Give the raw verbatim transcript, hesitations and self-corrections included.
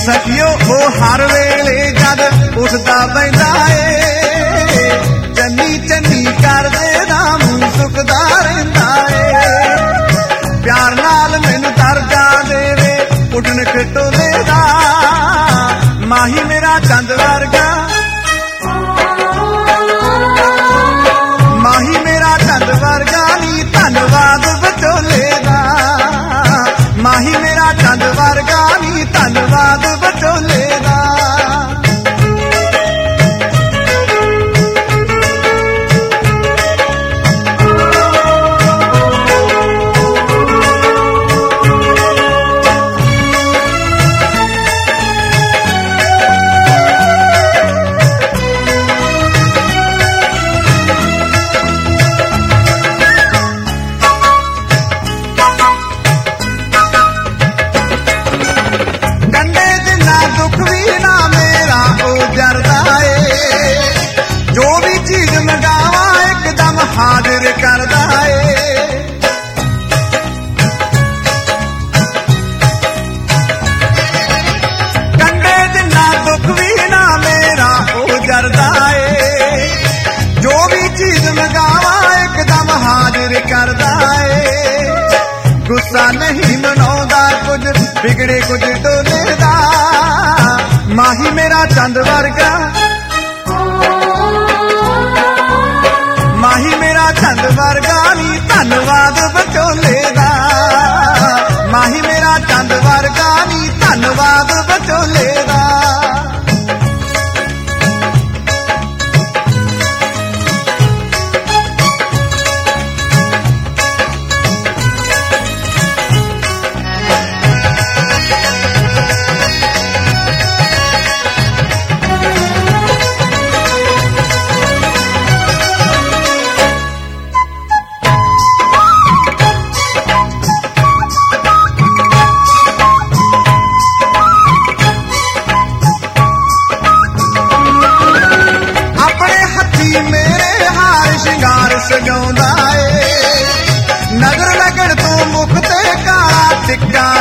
सखियो वो हर वेले जद उठदा बैंदा ए चन्नी चन्नी करदे दा मूंह सुकदा रहिंदा ए प्यार नाल मैनू दर्जा देवे उठन खटोले दा माही मेरा चंद वर्गा माही मेरा चंद वर्गा नी धन्नवाद बचोले दा माही मेरा चंद वर्गा नी धन्नवाद बचोले दा हाजिर करदा ए कंडे जिन्ना दुख भी ना मेरा ओ जरदा ए जो भी चीज मंगावा एकदम हाजिर करदा ए गुस्सा नहीं मनाउंदा कुछ बिगड़े कुछ टोले दा माही मेरा चंद वर्गा माही मेरा चंद वर्गा नी धन्नवाद बचोले दा माही मेरा चंद वर्गा नी धन्नवाद बचोले दा सजाउंदा ए नगर लगन तो मुख ते काला टिक्का